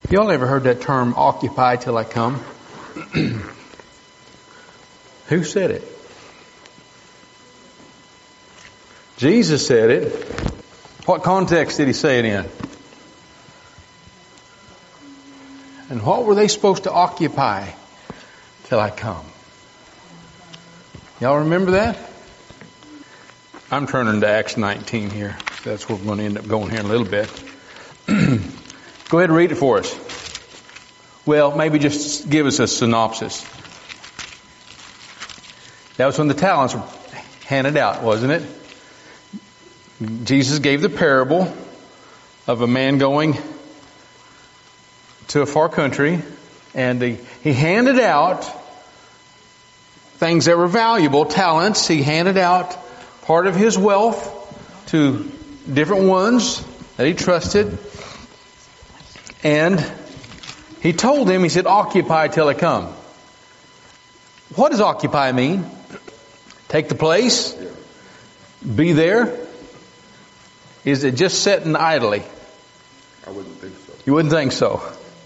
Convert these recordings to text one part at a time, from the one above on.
Y'all ever heard that term, occupy till I come? Who said it? Jesus said it. What context did he say it in? And what were they supposed to occupy till I come? Y'all remember that? I'm turning to Acts 19 here. That's where we're going to end up going here in a little bit. Go ahead and read it for us. Well, maybe just give us a synopsis. That was when the talents were handed out, wasn't it? Jesus gave the parable of a man going to a far country, and he handed out things that were valuable, talents. He handed out part of his wealth to different ones that he trusted. And he told them, he said, occupy till I come. What does occupy mean? Take the place? Be there? Is it just sitting idly? I wouldn't think so. You wouldn't think so.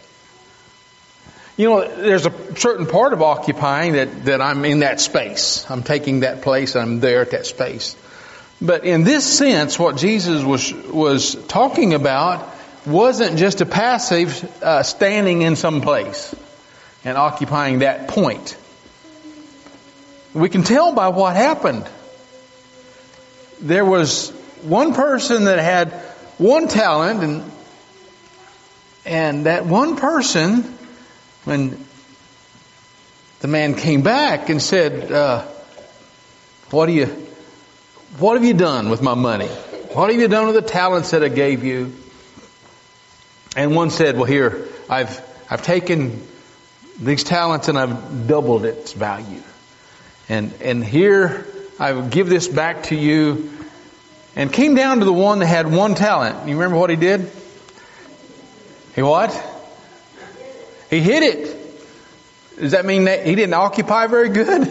You know, there's a certain part of occupying that I'm in that space. I'm taking that place, I'm there at that space. But in this sense, what Jesus was talking about wasn't just a passive standing in some place and occupying that point. We can tell by what happened. There was one person that had one talent, and that one person, when the man came back and said, what have you done with my money? What have you done with the talents that I gave you? And one said, well, here, I've taken these talents and I've doubled its value. And here, I will give this back to you. And came down to the one that had one talent. You remember what he did? He what? He hid it. Does that mean that he didn't occupy very good?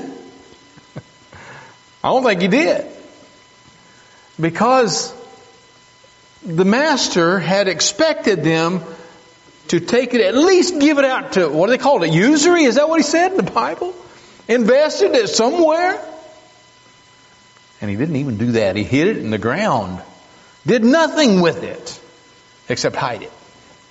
I don't think he did. Because the master had expected them to take it, at least give it out to, what do they call it, usury? Is that what he said in the Bible? Invested it somewhere? And he didn't even do that. He hid it in the ground. Did nothing with it except hide it.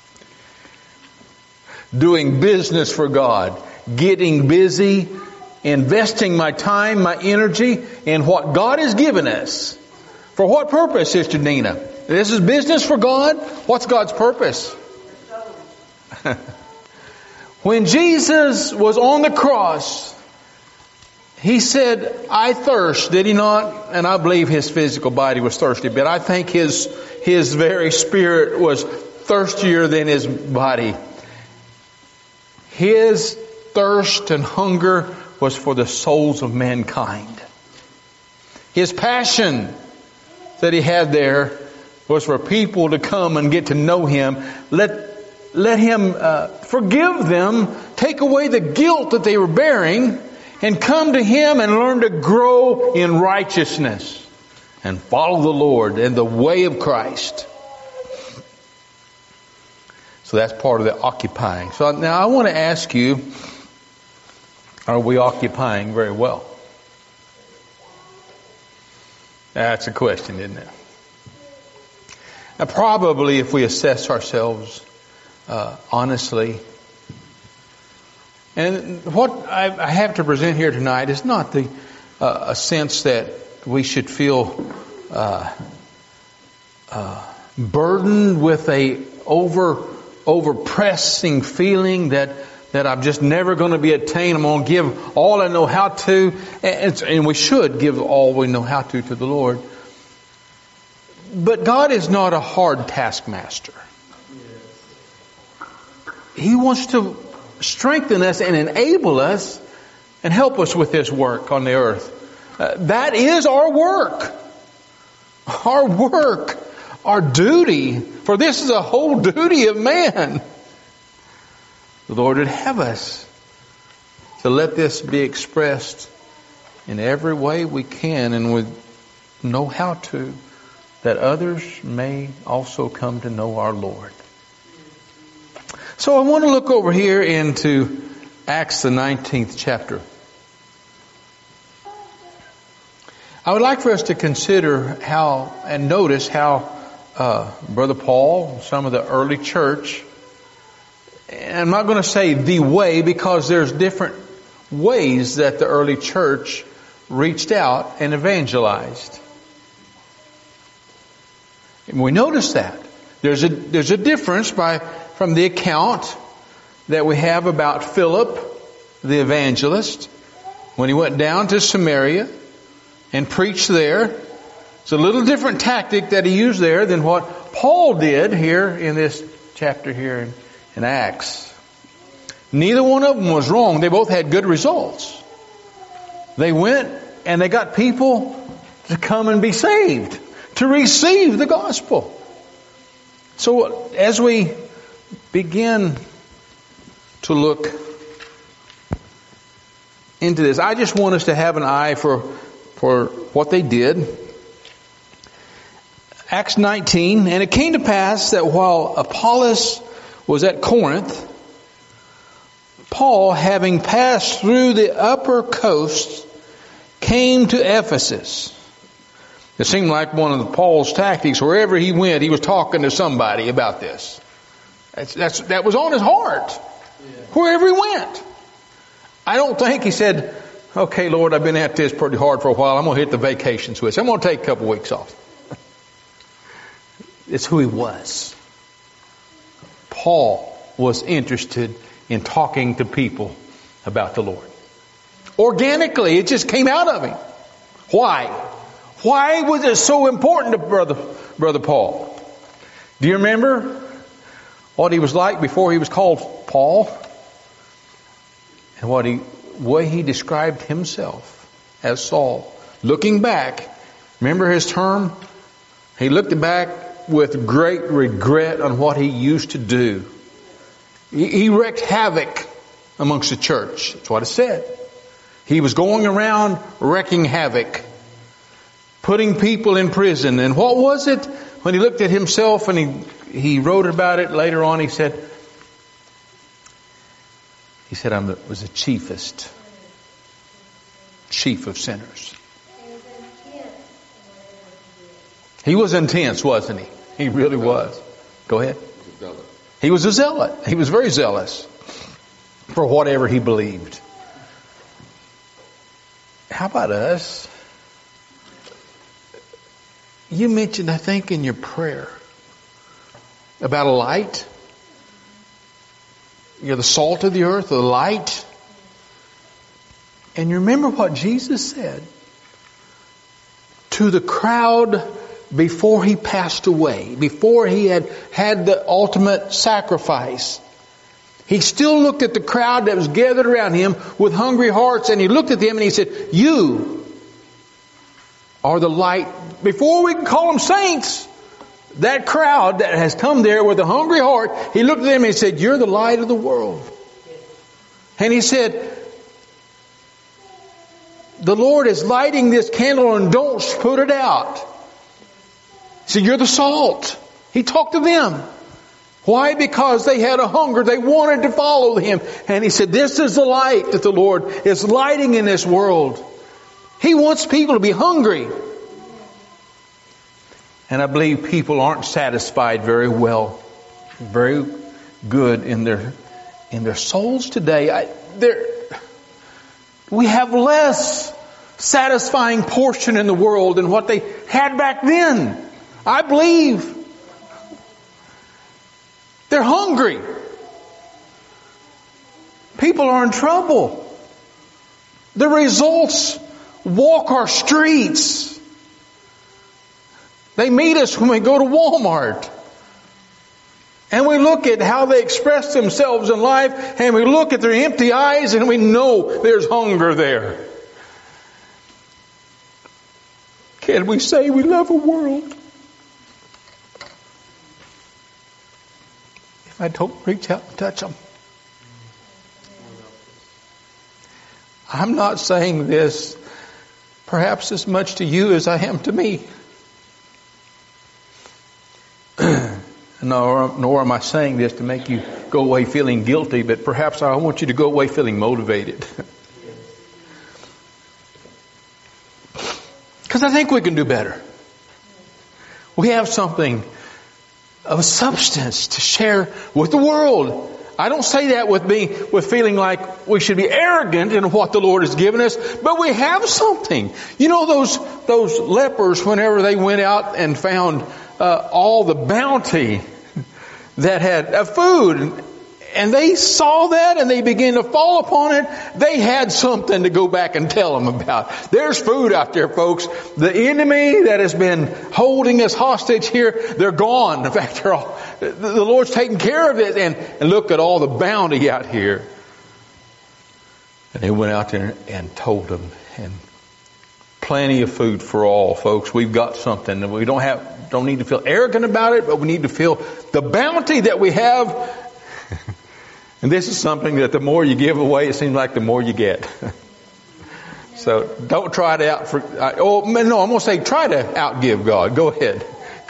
Doing business for God. Getting busy. Investing my time, my energy in what God has given us. For what purpose, Sister Nina? This is business for God? What's God's purpose? When Jesus was on the cross, He said, I thirst, did He not? And I believe His physical body was thirsty, but I think His very spirit was thirstier than His body. His thirst and hunger was for the souls of mankind. His passion that He had there was for people to come and get to know Him. Let Him forgive them, take away the guilt that they were bearing, and come to Him and learn to grow in righteousness and follow the Lord and the way of Christ. So that's part of the occupying. So now I want to ask you, are we occupying very well? That's a question, isn't it? Now probably if we assess ourselves honestly, and what I have to present here tonight is not a sense that we should feel burdened with a overpressing feeling that I'm just never going to be attained. I'm going to give all I know how to, and we should give all we know how to the Lord. But God is not a hard taskmaster. He wants to strengthen us and enable us and help us with this work on the earth. That is our work. Our work. Our duty. For this is a whole duty of man. The Lord would have us to let this be expressed in every way we can and we know how to, that others may also come to know our Lord. So I want to look over here into Acts the 19th chapter. I would like for us to consider how and notice how Brother Paul, some of the early church, and I'm not going to say the way because there's different ways that the early church reached out and evangelized. And we notice that. There's a difference from the account that we have about Philip, the evangelist, when he went down to Samaria and preached there. It's a little different tactic that he used there than what Paul did here in this chapter here in Acts. Neither one of them was wrong. They both had good results. They went and they got people to come and be saved, to receive the gospel. So as we begin to look into this, I just want us to have an eye for what they did. Acts 19, and it came to pass that while Apollos was at Corinth, Paul, having passed through the upper coast, came to Ephesus. It seemed like one of Paul's tactics. Wherever he went, he was talking to somebody about this. That was on his heart. Wherever he went. I don't think he said, okay, Lord, I've been at this pretty hard for a while. I'm going to hit the vacation switch. I'm going to take a couple weeks off. It's who he was. Paul was interested in talking to people about the Lord. Organically, it just came out of him. Why? Why was it so important to Brother Paul? Do you remember what he was like before he was called Paul? And way he described himself as Saul. Looking back, remember his term? He looked back with great regret on what he used to do. He wreaked havoc amongst the church. That's what it said. He was going around wreaking havoc, putting people in prison. And what was it? When he looked at himself and he wrote about it later on, he said, I was the chief of sinners. He was intense, wasn't he? He really was. Go ahead. He was a zealot. He was very zealous for whatever he believed. How about us? You mentioned, I think, in your prayer about a light. You're the salt of the earth, the light. And you remember what Jesus said to the crowd before he passed away, before he had the ultimate sacrifice. He still looked at the crowd that was gathered around him with hungry hearts, and he looked at them and he said, you are the light. Before we can call them saints, that crowd that has come there with a hungry heart, he looked at them and he said, you're the light of the world. And he said, the Lord is lighting this candle and don't put it out. He said, you're the salt. He talked to them. Why? Because they had a hunger. They wanted to follow him. And he said, this is the light that the Lord is lighting in this world. He wants people to be hungry. And I believe people aren't satisfied very well, very good in their souls today. We have less satisfying portion in the world than what they had back then. I believe they're hungry. People are in trouble. The results walk our streets. They meet us when we go to Walmart. And we look at how they express themselves in life, and we look at their empty eyes, and we know there's hunger there. Can we say we love a world if I don't reach out and touch them? I'm not saying this perhaps as much to you as I am to me. Nor am I saying this to make you go away feeling guilty, but perhaps I want you to go away feeling motivated. Because I think we can do better. We have something of substance to share with the world. I don't say that with feeling like we should be arrogant in what the Lord has given us, but we have something. You know, those lepers, whenever they went out and found all the bounty that had food, and they saw that and they began to fall upon it, they had something to go back and tell them about. There's food out there, folks. The enemy that has been holding us hostage here, they're gone. In fact, the Lord's taking care of it. And look at all the bounty out here. And they went out there and told them. And plenty of food for all, folks. We've got something. We don't need to feel arrogant about it, but we need to feel the bounty that we have. And this is something that the more you give away, it seems like the more you get. So don't try to I'm going to say try to outgive God. Go ahead.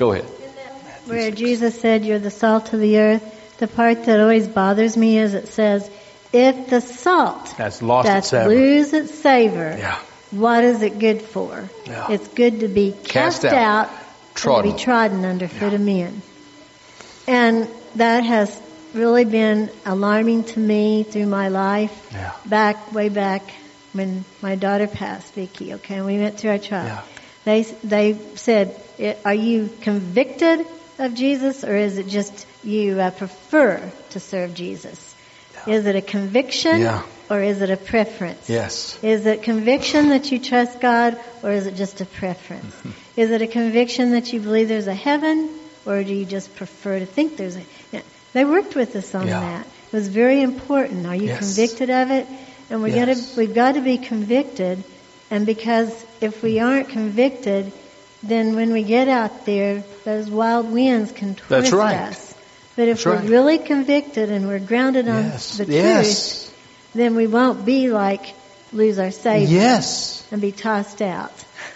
Where Jesus said, you're the salt of the earth, the part that always bothers me is it says, if the salt that's lose its savor, yeah. What is it good for? Yeah. It's good to be cast out and to be trodden underfoot of men. And that has really been alarming to me through my life. Yeah. Way back when my daughter passed, Vicky, okay, and we went through our trial. Yeah. They said, are you convicted of Jesus, or is it just you prefer to serve Jesus? Yeah. Is it a conviction, or is it a preference? Yes. Is it conviction that you trust God, or is it just a preference? Mm-hmm. Is it a conviction that you believe there's a heaven, or do you just prefer to think there's a... They worked with us on that. It was very important. Are you convicted of it? And we've got to be convicted. And because if we aren't convicted, then when we get out there, those wild winds can twist us. But if we're really convicted and we're grounded on the truth, then we won't be like lose our Savior and be tossed out.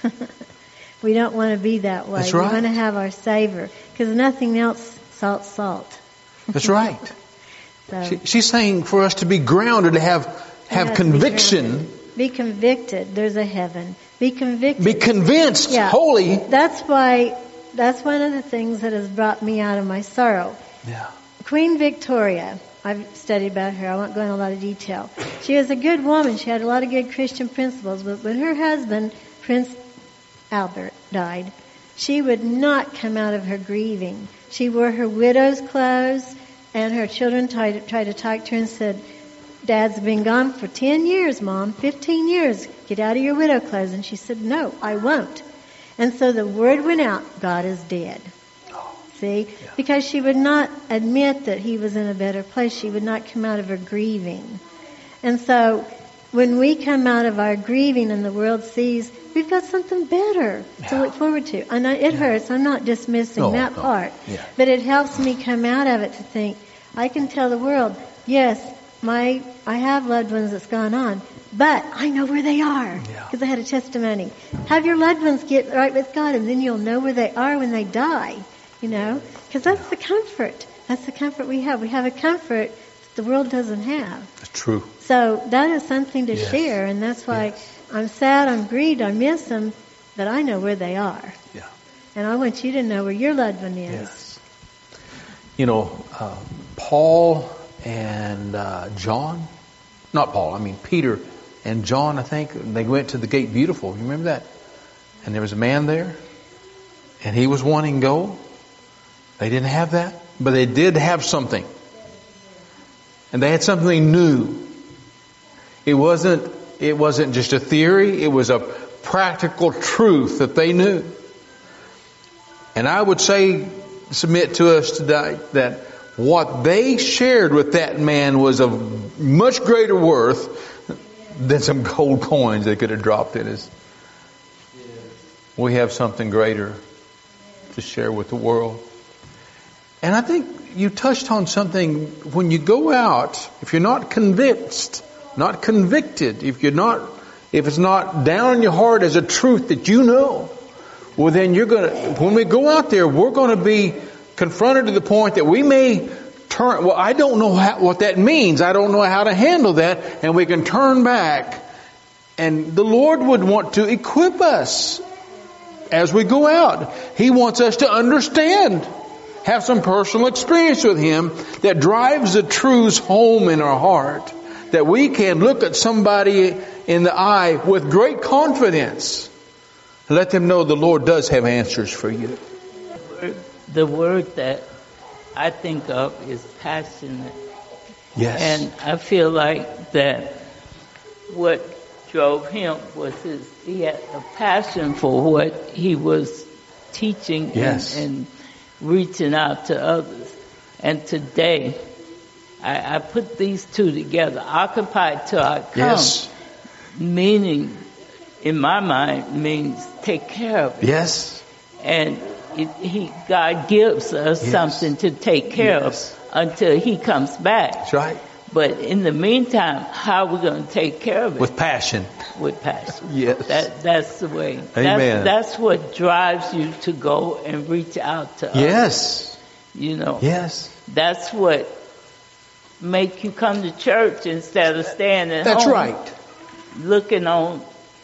We don't want to be that way. We want to have our savor, because nothing else salt's salt. That's right. So, she's saying for us to be grounded, to have conviction. Be convicted. There's a heaven. Be convicted. Be convinced. Yeah. Holy. That's one of the things that has brought me out of my sorrow. Yeah. Queen Victoria, I've studied about her. I won't go into a lot of detail. She was a good woman. She had a lot of good Christian principles. But when her husband, Prince Albert, died, she would not come out of her grieving. She wore her widow's clothes, and her children tried to talk to her and said, Dad's been gone for 10 years, Mom, 15 years. Get out of your widow clothes. And she said, no, I won't. And so the word went out, God is dead. See? Yeah. Because she would not admit that he was in a better place. She would not come out of her grieving. And so when we come out of our grieving and the world sees we've got something better to look forward to. And it hurts. I'm not dismissing that part. Yeah. But it helps me come out of it to think, I can tell the world, yes, I have loved ones that's gone on, but I know where they are because I had a testimony. Have your loved ones get right with God, and then you'll know where they are when they die, because that's the comfort. That's the comfort we have. We have a comfort that the world doesn't have. That's true. So that is something to share, and that's why I'm sad, I'm grieved, I miss them, but I know where they are. Yeah. And I want you to know where your loved one is. Yes. Paul and John, not Paul, Peter and John, I think, they went to the gate beautiful. You remember that? And there was a man there, and he was wanting gold. They didn't have that, but they did have something. And they had something new. It wasn't just a theory, it was a practical truth that they knew. And I would submit to us today that what they shared with that man was of much greater worth than some gold coins they could have dropped in his. We have something greater to share with the world. And I think you touched on something. When you go out, if you're not convinced, not convicted, if it's not down in your heart as a truth that you know, well then when we go out there, we're going to be confronted to the point that we may turn, well, I don't know what that means. I don't know how to handle that. And we can turn back. And the Lord would want to equip us as we go out. He wants us to understand, have some personal experience with Him that drives the truths home in our heart, that we can look at somebody in the eye with great confidence. Let them know the Lord does have answers for you. The word that I think of is passionate. Yes. And I feel like that what drove him was he had a passion for what he was teaching. Yes. and reaching out to others. And today, I put these two together. Occupy till I come. Yes. Meaning, in my mind, means take care of it. Yes. And God gives us something to take care of until He comes back. That's right. But in the meantime, how are we going to take care of it? With passion. With passion. Yes. That's the way. Amen. That's what drives you to go and reach out to others. Yes. You know. Yes. That's what make you come to church instead of staying at home. That's right. Looking on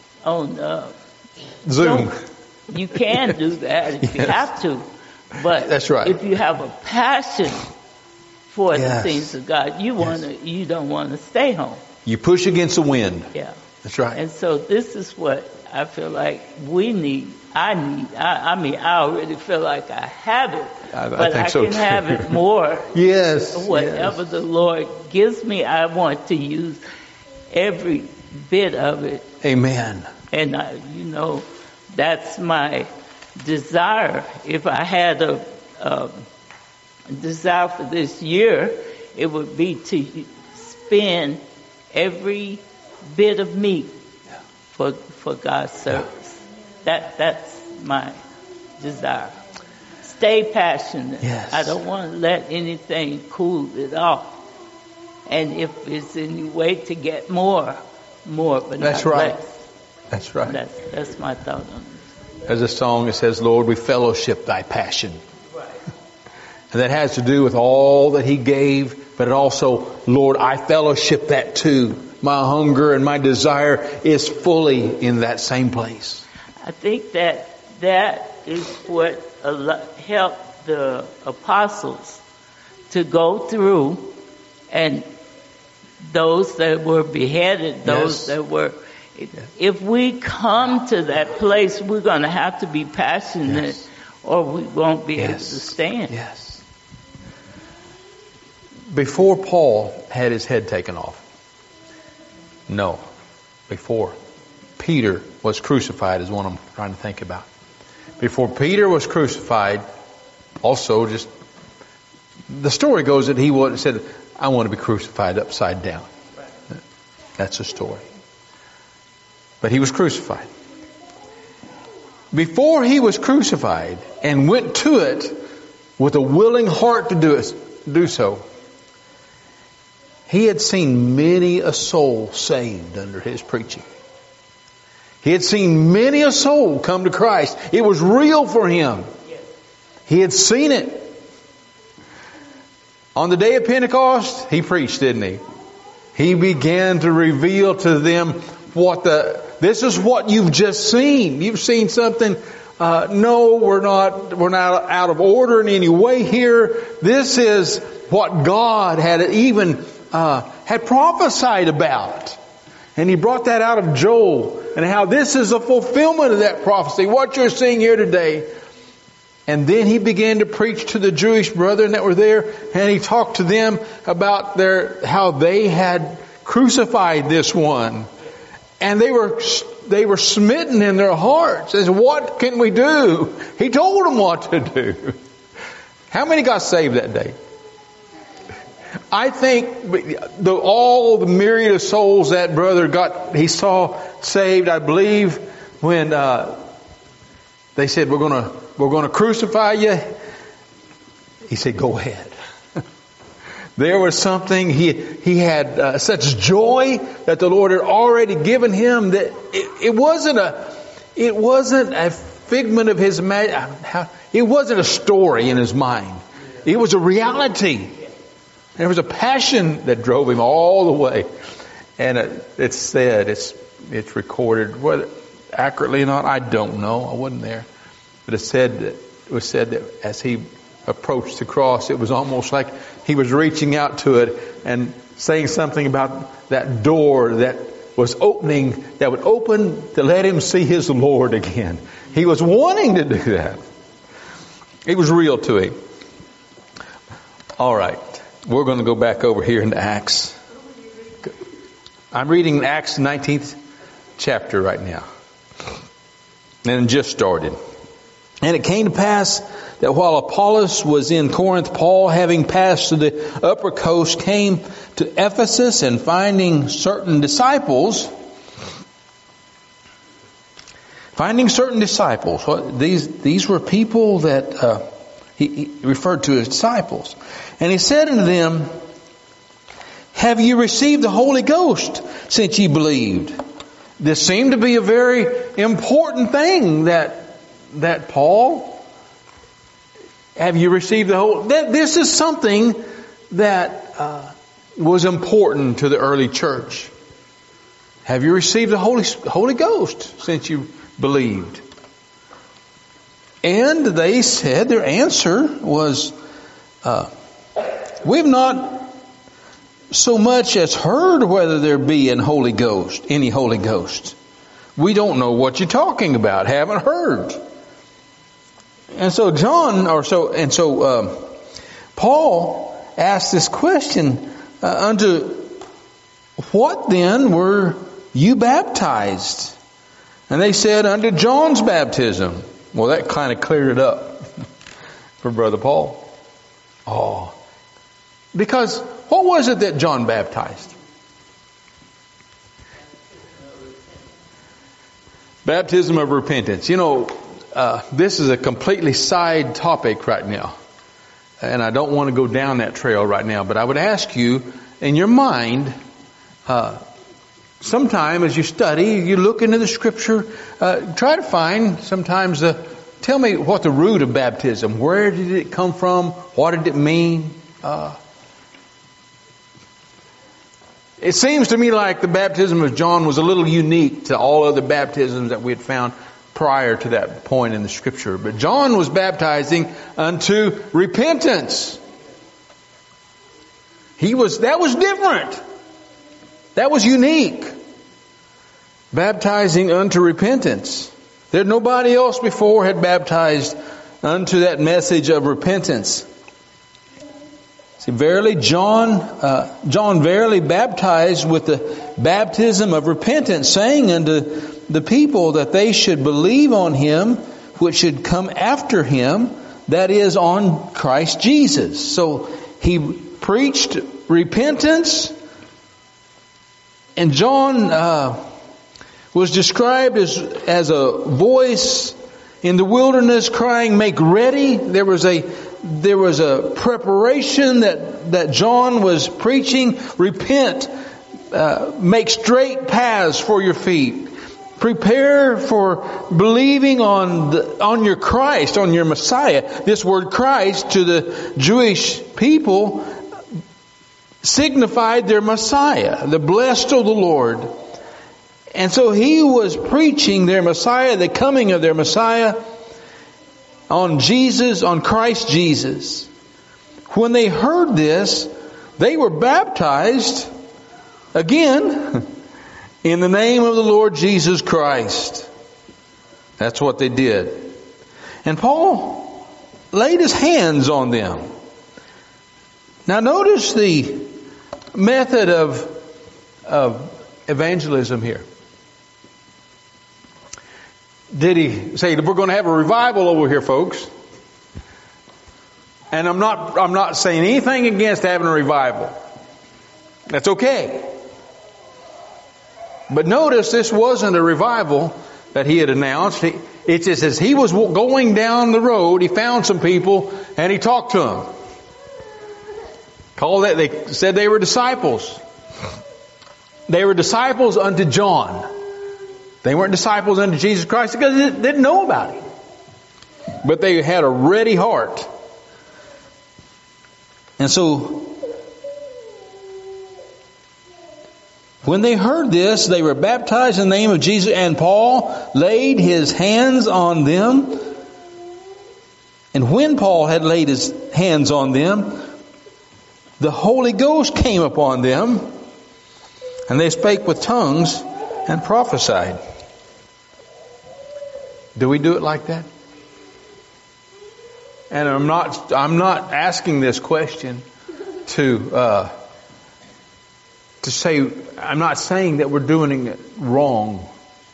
Zoom. You can do that if you have to. But that's right. If you have a passion for the Yes. things of God, you don't want to stay home. You push against the wind. Yeah. That's right. And so this is what I feel like we need. I mean, I already feel like I have it, but I so can too. have it more. Yes. Whatever the Lord gives me, I want to use every bit of it. Amen. And that's my desire. If I had a desire for this year, it would be to spend every bit of me for God's service. That's my desire. Stay passionate. Yes. I don't want to let anything cool it off. And if it's any way to get more, but that's not right. less. That's right. That's my thought on it. There's a song that says, Lord, we fellowship thy passion. Right. And that has to do with all that He gave, but it also, Lord, I fellowship that too. My hunger and my desire is fully in that same place. I think that is what helped the apostles to go through, and those that were beheaded, those that were... If we come to that place, we're going to have to be passionate, or we won't be able to stand. Yes. Before Paul had his head taken off. No. Before Peter was crucified is what I'm trying to think about. Before Peter was crucified, also just the story goes that he said, I want to be crucified upside down. That's the story. But he was crucified. Before he was crucified and went to it with a willing heart to do so, he had seen many a soul saved under his preaching. He had seen many a soul come to Christ. It was real for him. He had seen it. On the day of Pentecost, he preached, didn't he? He began to reveal to them this is what you've just seen. You've seen something. No, we're not out of order in any way here. This is what God had even had prophesied about. And he brought that out of Joel and how this is a fulfillment of that prophecy. What you're seeing here today. And then he began to preach to the Jewish brethren that were there, and he talked to them about how they had crucified this one. And they were smitten in their hearts. As what can we do? He told them what to do. How many got saved that day? I think all the myriad of souls that brother he saw saved, I believe, when they said, we're going to crucify you. He said, go ahead. There was something, he had such joy that the Lord had already given him that it wasn't a figment of his imagination. It wasn't a story in his mind. It was a reality. There was a passion that drove him all the way. And it's said, it's recorded, whether accurately or not, I don't know. I wasn't there. But it was said that as he approached the cross, it was almost like he was reaching out to it and saying something about that door that was opening, that would open to let him see his Lord again. He was wanting to do that. It was real to him. All right. We're going to go back over here into Acts. I'm reading Acts 19th chapter right now. And just started. And it came to pass that while Apollos was in Corinth, Paul, having passed to the upper coast, came to Ephesus, and finding certain disciples, these were people that he referred to as disciples. And he said unto them, have you received the Holy Ghost since ye believed? This seemed to be a very important thing that Paul, have you received the Holy? This is something that was important to the early church. Have you received the Holy Ghost since you believed? And they said, their answer was, we've not so much as heard whether there be any Holy Ghost. We don't know what you're talking about. Haven't heard. And so Paul asked this question, unto what then were you baptized? And they said, unto John's baptism. Well, that kind of cleared it up for Brother Paul. Oh. Because what was it that John baptized? Baptism of repentance. You know, this is a completely side topic right now. And I don't want to go down that trail right now. But I would ask you, in your mind, sometime as you study, you look into the Scripture, try to find sometimes tell me what the root of baptism, where did it come from? What did it mean? It seems to me like the baptism of John was a little unique to all other baptisms that we had found prior to that point in the Scripture. But John was baptizing unto repentance. That was different. That was unique. Baptizing unto repentance. Nobody else before had baptized unto that message of repentance. See, verily John verily baptized with the baptism of repentance, saying unto the people that they should believe on him which should come after him, that is, on Christ Jesus. So he preached repentance, and John was described as a voice in the wilderness crying, make ready. There was a preparation that John was preaching. Repent, make straight paths for your feet. Prepare for believing on your Christ, on your Messiah. This word Christ to the Jewish people signified their Messiah, the blessed of the Lord. And so he was preaching their Messiah, the coming of their Messiah, on Jesus, on Christ Jesus. When they heard this, they were baptized again in the name of the Lord Jesus Christ. That's what they did. And Paul laid his hands on them. Now notice the method of evangelism here. Did he say, we're going to have a revival over here, folks? And I'm not saying anything against having a revival. That's okay. But notice this wasn't a revival that he had announced. It just says he was going down the road, he found some people, and he talked to them. They said they were disciples. They were disciples unto John. They weren't disciples unto Jesus Christ because they didn't know about him. But they had a ready heart. And so When they heard this, they were baptized in the name of Jesus, and Paul laid his hands on them. And when Paul had laid his hands on them, the Holy Ghost came upon them, and they spake with tongues and prophesied. Do we do it like that? And I'm not asking this question to say, I'm not saying that we're doing it wrong.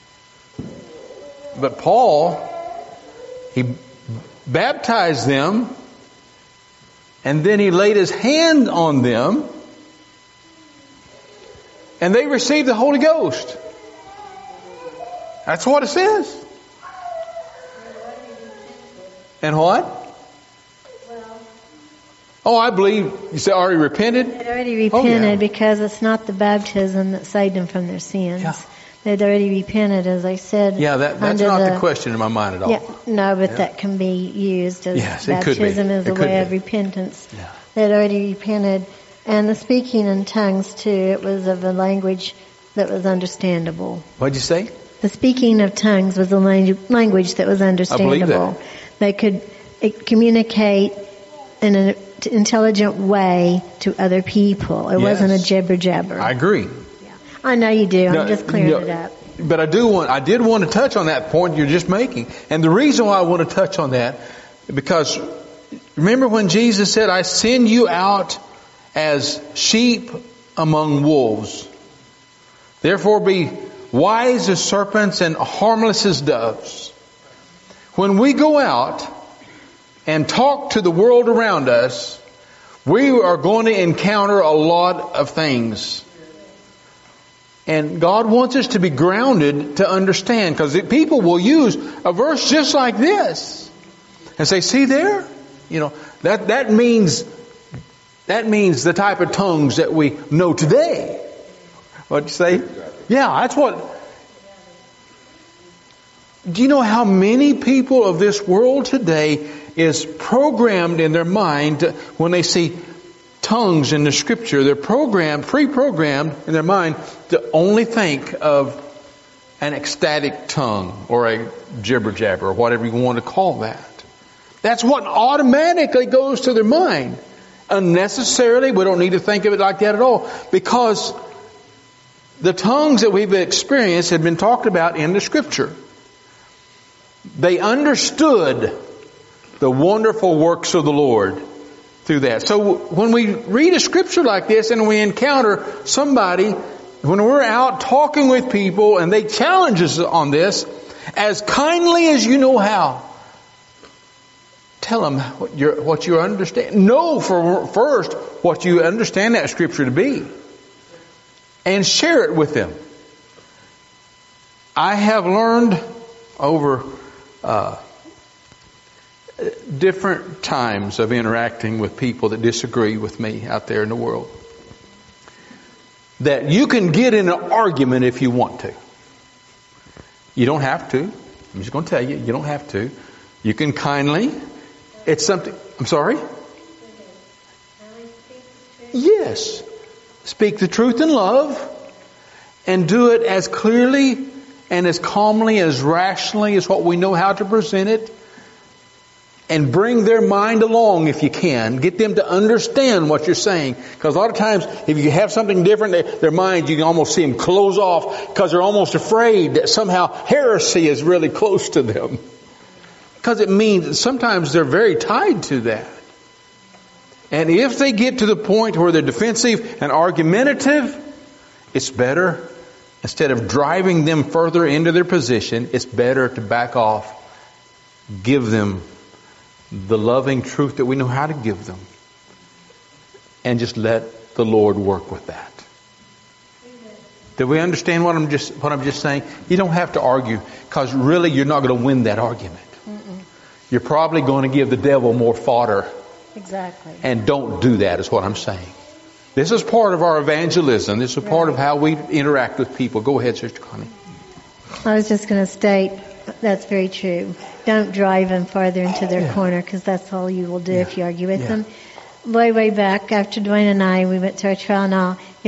But Paul, he baptized them, and then he laid his hand on them, and they received the Holy Ghost. That's what it says. And what? Oh, I believe you said already repented? They'd already repented because it's not the baptism that saved them from their sins. Yeah. They'd already repented, as I said. Yeah, that's not the question in my mind at all. Yeah, no, but that can be used as baptism as a way of repentance. Yeah. They'd already repented. And the speaking in tongues, too, it was of a language that was understandable. What'd you say? The speaking of tongues was a language that was understandable. I believe that. They could communicate in an intelligent way to other people. It wasn't a jibber-jabber. I agree. Yeah. I know you do. I'm just clearing it up. But I did want to touch on that point you're just making. And the reason why I want to touch on that, because remember when Jesus said, I send you out as sheep among wolves. Therefore be wise as serpents and harmless as doves. When we go out and talk to the world around us, we are going to encounter a lot of things. And God wants us to be grounded to understand, because people will use a verse just like this and say, see there? You know, that means the type of tongues that we know today. What'd you say? Yeah, that's what. Do you know how many people of this world today is programmed in their mind when they see tongues in the Scripture? They're pre-programmed in their mind to only think of an ecstatic tongue or a jibber-jabber or whatever you want to call that. That's what automatically goes to their mind. Unnecessarily, we don't need to think of it like that at all, because the tongues that we've experienced have been talked about in the Scripture. They understood the wonderful works of the Lord through that. So when we read a Scripture like this and we encounter somebody, when we're out talking with people and they challenge us on this, as kindly as you know how, tell them what you understand. Know first what you understand that Scripture to be. And share it with them. I have learned over different times of interacting with people that disagree with me out there in the world, that you can get in an argument if you want to. You don't have to. I'm just going to tell you, you don't have to. You can kindly. It's something. I'm sorry? Yes. Speak the truth in love and do it as clearly and as calmly, as rationally as what we know how to present it. And bring their mind along if you can. Get them to understand what you're saying. Because a lot of times, if you have something different, their mind, you can almost see them close off because they're almost afraid that somehow heresy is really close to them. Because it means sometimes they're very tied to that. And if they get to the point where they're defensive and argumentative, it's better, instead of driving them further into their position, it's better to back off, give them the loving truth that we know how to give them, and just let the Lord work with that. Do we understand what I'm just saying? You don't have to argue, because really you're not going to win that argument. You're probably going to give the devil more fodder. Exactly. And don't do that, is what I'm saying. This is part of our evangelism. This is part of how we interact with people. Go ahead, Sister Connie. I was just going to state, that's very true. Don't drive them farther into their corner, because that's all you will do if you argue with them. Way back, after Dwayne and I, we went to our trial and all,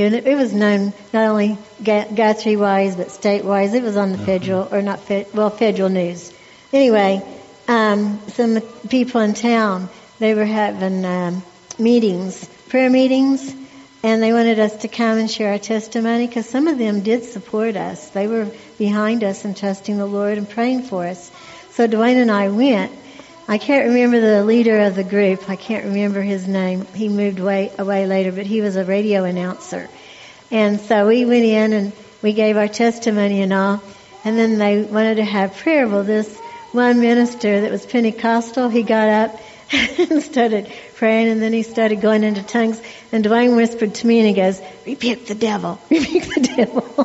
And it was known not only Guthrie-wise, but state-wise. It was on the federal, or not federal news. Anyway, some people in town, they were having meetings, prayer meetings, and they wanted us to come and share our testimony, because some of them did support us. They were behind us and trusting the Lord and praying for us. So Dwayne and I went. I can't remember the leader of the group. I can't remember his name. He moved away later, but he was a radio announcer. And so we went in and we gave our testimony and all. And then they wanted to have prayer. Well, this one minister that was Pentecostal, he got up and started praying, and then he started going into tongues. And Dwayne whispered to me, and he goes, "Rebuke the devil, rebuke the devil."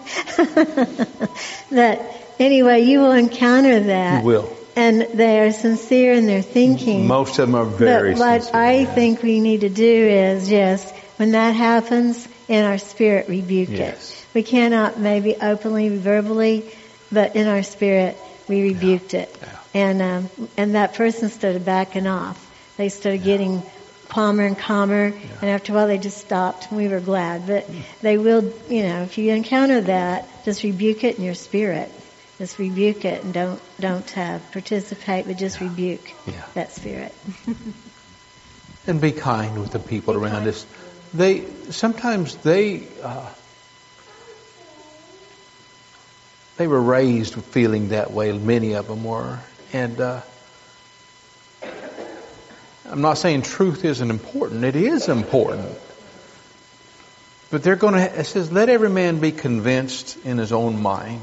That anyway, you will encounter that. You will. And they are sincere in their thinking. Most of them are very but what sincere. I think we need to do is, yes, when that happens, in our spirit rebuke it. We cannot maybe openly, verbally, but in our spirit we rebuked it. Yeah. And that person started backing off. They started getting calmer and calmer, and after a while they just stopped, and we were glad. But they will, if you encounter that, just rebuke it in your spirit. Just rebuke it, and don't participate, but just rebuke that spirit. And be kind with the people around us. Sometimes they were raised feeling that way. Many of them were, and I'm not saying truth isn't important. It is important, but it says, "Let every man be convinced in his own mind."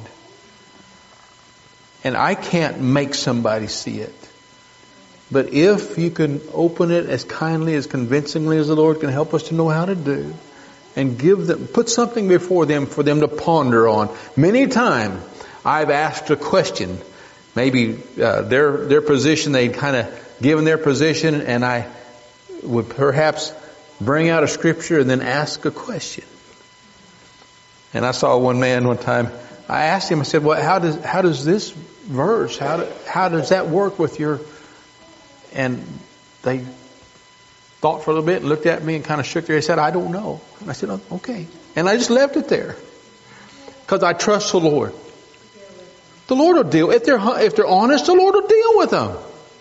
And I can't make somebody see it. But if you can open it as kindly, as convincingly as the Lord can help us to know how to do, and put something before them for them to ponder on. Many times I've asked a question, maybe their position, they'd kind of given their position, and I would perhaps bring out a scripture and then ask a question. And I saw one man one time, I asked him, I said, "Well, how does this verse, how does that work with your..." And they thought for a little bit and looked at me and kind of shook their head and said, "I don't know." And I said, "Oh, okay." And I just left it there. Because I trust the Lord. The Lord will deal. If they're honest, the Lord will deal with them.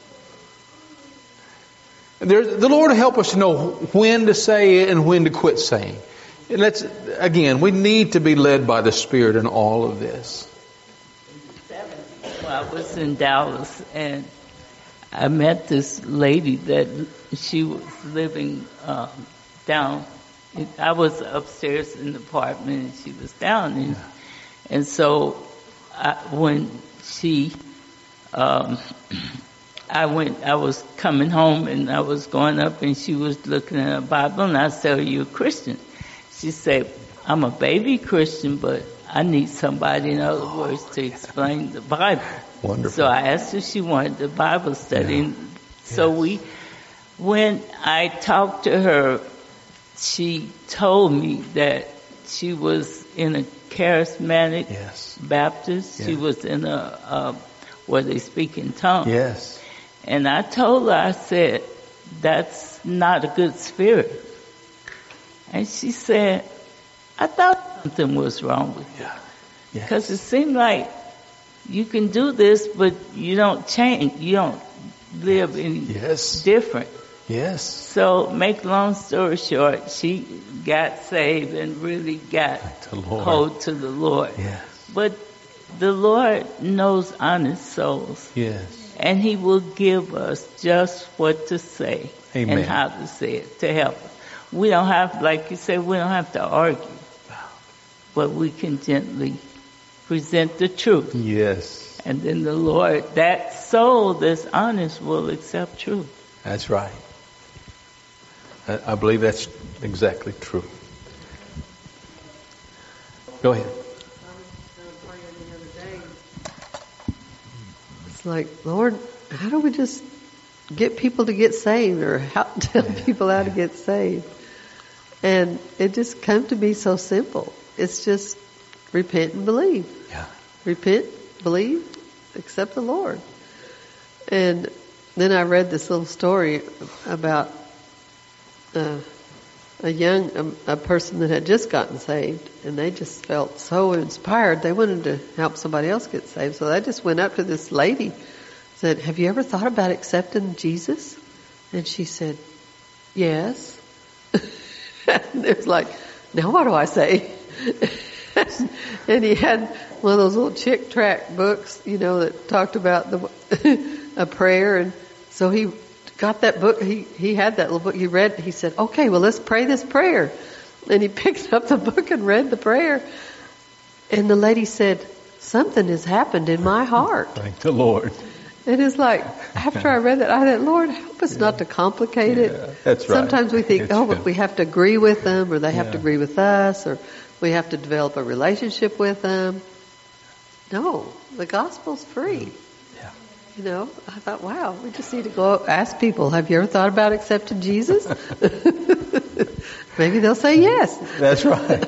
The Lord will help us to know when to say it and when to quit saying. And we need to be led by the Spirit in all of this. I was in Dallas, and I met this lady that she was living down. I was upstairs in the apartment, and she was down. And so when I was coming home, and I was going up, and she was looking at a Bible, and I said, "Are you a Christian?" She said, "I'm a baby Christian, but I need somebody, in other words, to explain the Bible." Wonderful. So I asked her if she wanted the Bible study. Yeah. So when I talked to her, she told me that she was in a charismatic Baptist. Yes. She was in where they speak in tongues. Yes. And I told her, I said, "That's not a good spirit." And she said, "I thought something was wrong with you." Because it seemed like you can do this, but you don't change. You don't live any different. Yes. So, make long story short, she got saved and really got hold to the Lord. Yes. But the Lord knows honest souls. Yes. And He will give us just what to say. Amen. And how to say it to help us. We don't have, like you said, we don't have to argue. But we can gently present the truth. Yes. And then the Lord, that soul that's honest, will accept truth. That's right. I believe that's exactly true. Go ahead. It's like, Lord, how do we just get people to get saved, or how tell people how to get saved? And it just come to be so simple. It's just repent and believe. Yeah. Repent, believe, accept the Lord. And then I read this little story about a a person that had just gotten saved, and they just felt so inspired. They wanted to help somebody else get saved. So they just went up to this lady, said, "Have you ever thought about accepting Jesus?" And she said, "Yes." And it was like, "Now what do I say?" And he had one of those little chick tract books, that talked about a prayer. And so he got that book. He had that little book. He read. He said, "Okay, well, let's pray this prayer." And he picked up the book and read the prayer. And the lady said, "Something has happened in my heart." Thank the Lord. And it's like, after I read that, I thought, Lord, help us not to complicate it. That's right. Sometimes we think, It's we have to agree with them, or they have to agree with us, or we have to develop a relationship with them. No, the gospel's free. Yeah. I thought, wow, we just need to go ask people, have you ever thought about accepting Jesus? Maybe they'll say yes. That's right.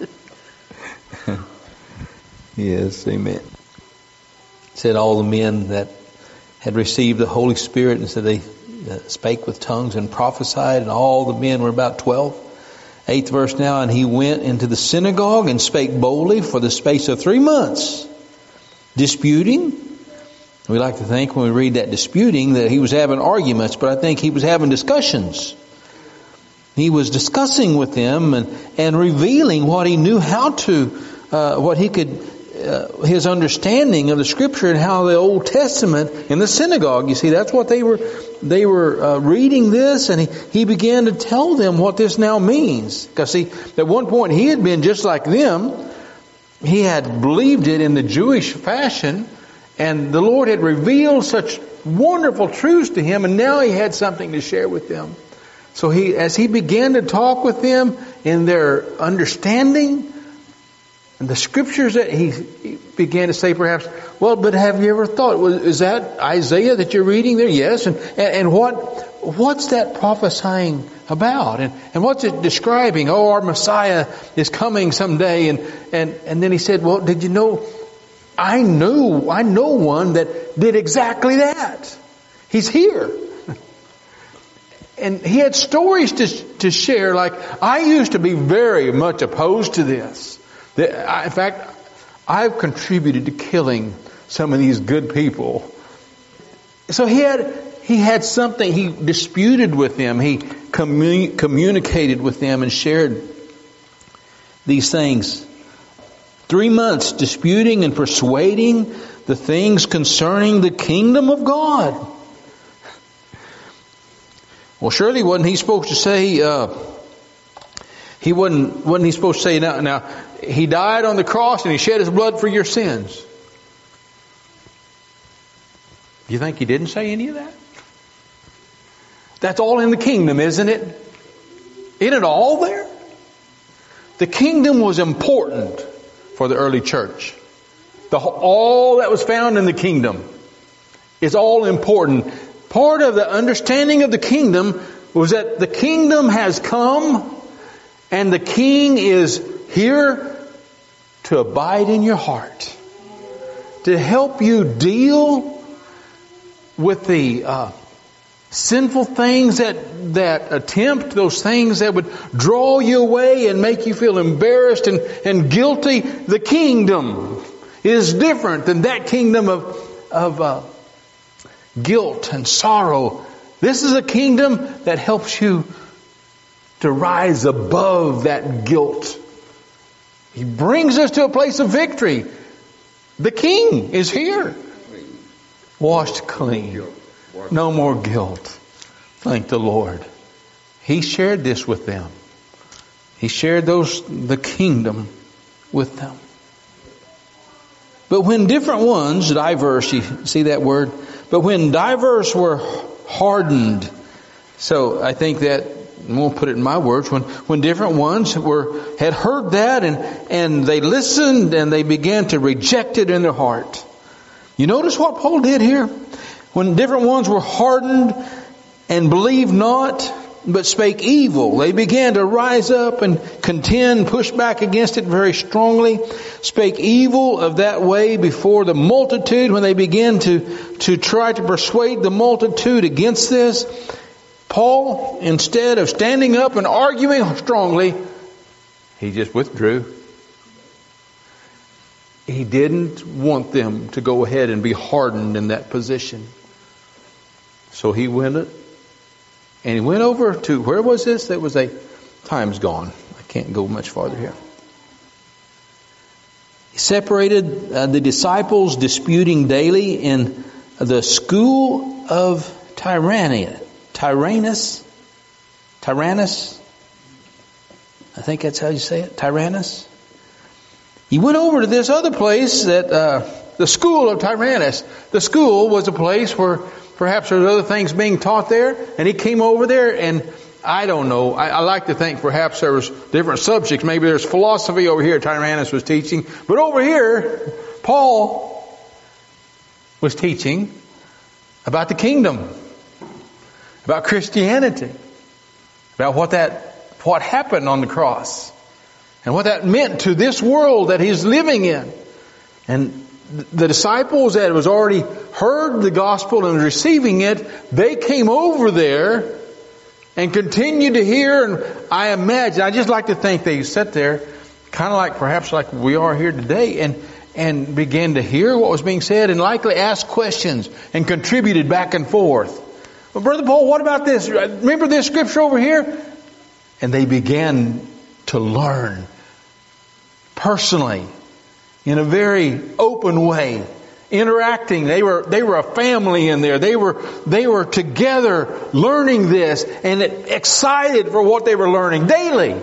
Yes, amen. It said all the men that had received the Holy Spirit, and said they spake with tongues and prophesied, and all the men were about 12. 8th verse now, and he went into the synagogue and spake boldly for the space of 3 months, disputing. We like to think when we read that disputing that he was having arguments, but I think he was having discussions. He was discussing with them and revealing what he knew how to, what he could, his understanding of the Scripture, and how the Old Testament in the synagogue, you see, that's what they were reading this, and he began to tell them what this now means. Because see, at one point he had been just like them. He had believed it in the Jewish fashion, and the Lord had revealed such wonderful truths to him, and now he had something to share with them. So as he began to talk with them in their understanding, and the scriptures that he began to say, perhaps, well, but have you ever thought, is that Isaiah that you're reading there? Yes. And what's that prophesying about? And what's it describing? Oh, our Messiah is coming someday. And then he said, well, did you know, I know one that did exactly that. He's here. And he had stories to share. Like, I used to be very much opposed to this. In fact, I've contributed to killing some of these good people. So he had something. He disputed with them. He communicated with them and shared these things. 3 months disputing and persuading the things concerning the kingdom of God. Well, surely wasn't he supposed to say? Wasn't he supposed to say now? He died on the cross and he shed his blood for your sins. Do you think he didn't say any of that? That's all in the kingdom, isn't it? Isn't it all there? The kingdom was important for the early church. All that was found in the kingdom is all important. Part of the understanding of the kingdom was that the kingdom has come and the king is here to abide in your heart, to help you deal with the sinful things that attempt, those things that would draw you away and make you feel embarrassed and guilty. The kingdom is different than that kingdom of guilt and sorrow. This is a kingdom that helps you to rise above that guilt. He brings us to a place of victory. The King is here. Washed clean. No more guilt. Thank the Lord. He shared this with them. He shared the kingdom with them. But when different ones, diverse, you see that word? But when diverse were hardened. So I think that, I won't put it in my words, when different ones had heard that and they listened and they began to reject it in their heart. You notice what Paul did here? When different ones were hardened and believed not, but spake evil, they began to rise up and contend, push back against it very strongly, spake evil of that way before the multitude. When they began to try to persuade the multitude against this, Paul, instead of standing up and arguing strongly, he just withdrew. He didn't want them to go ahead and be hardened in that position. So he went over to, where was this? That was time's gone. I can't go much farther here. He separated the disciples disputing daily in the school of Tyrannus. I think that's how you say it. Tyrannus. He went over to this other place that, the school of Tyrannus. The school was a place where perhaps there were other things being taught there, and he came over there, and I don't know. I like to think perhaps there was different subjects. Maybe there's philosophy over here Tyrannus was teaching. But over here, Paul was teaching about the kingdom, about Christianity, about what happened on the cross, and what that meant to this world that he's living in. And the disciples that was already heard the gospel and receiving it, they came over there and continued to hear. And I just like to think they sat there kind of like perhaps like we are here today and began to hear what was being said and likely asked questions and contributed back and forth. Well, Brother Paul, what about this? Remember this scripture over here? And they began to learn personally, in a very open way, interacting. They were a family in there. They were together learning this and excited for what they were learning daily.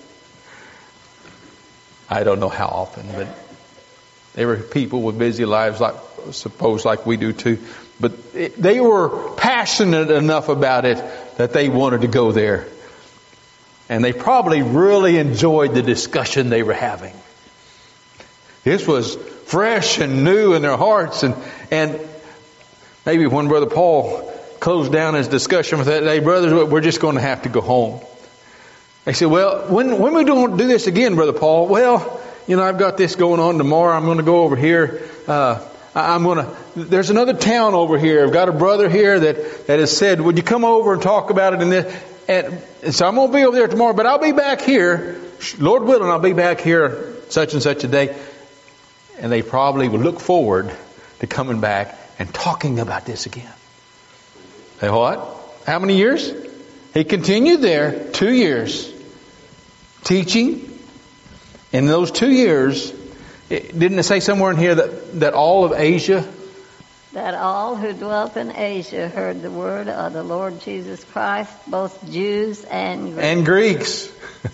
I don't know how often, but they were people with busy lives, like we do too. But they were passionate enough about it that they wanted to go there. And they probably really enjoyed the discussion they were having. This was fresh and new in their hearts. And maybe when Brother Paul closed down his discussion with that day, brothers, we're just going to have to go home. They said, well, when we don't do this again, Brother Paul, well, I've got this going on tomorrow. I'm going to go over here. There's another town over here. I've got a brother here that has said, would you come over and talk about it in this? And so I'm going to be over there tomorrow, but I'll be back here. Lord willing, I'll be back here such and such a day. And they probably would look forward to coming back and talking about this again. Say what? How many years? He continued there 2 years teaching. In those 2 years, didn't it say somewhere in here that all of Asia? That all who dwelt in Asia heard the word of the Lord Jesus Christ, both Jews and Greeks. And Greeks.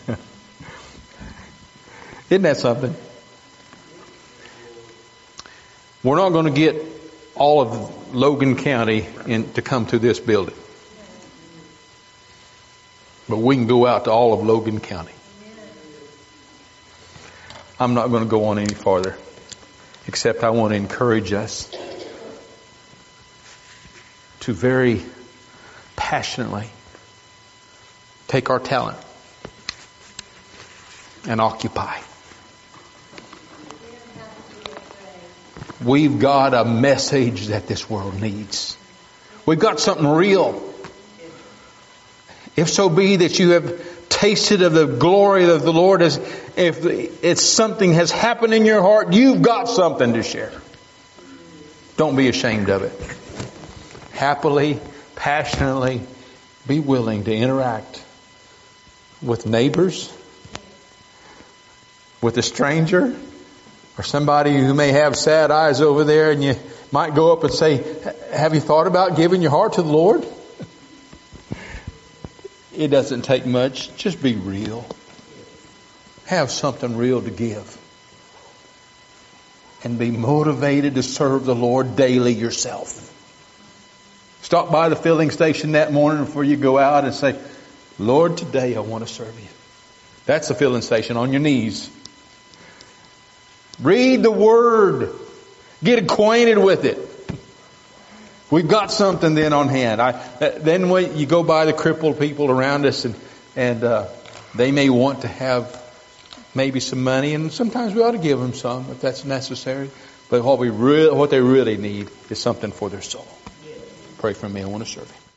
Isn't that something? We're not going to get all of Logan County to come to this building. But we can go out to all of Logan County. I'm not going to go on any farther, except I want to encourage us to very passionately take our talent and occupy. We've got a message that this world needs. We've got something real. If so be that you have tasted of the glory of the Lord, if it's something has happened in your heart, you've got something to share. Don't be ashamed of it. Happily, passionately, be willing to interact with neighbors, with a stranger, or somebody who may have sad eyes over there, and you might go up and say, have you thought about giving your heart to the Lord? It doesn't take much. Just be real. Have something real to give. And be motivated to serve the Lord daily yourself. Stop by the filling station that morning before you go out and say, Lord, today I want to serve you. That's the filling station, on your knees. Read the Word. Get acquainted with it. We've got something then on hand. Then when you go by the crippled people around us and they may want to have maybe some money, and sometimes we ought to give them some if that's necessary. But what they really need is something for their soul. Pray for me. I want to serve you.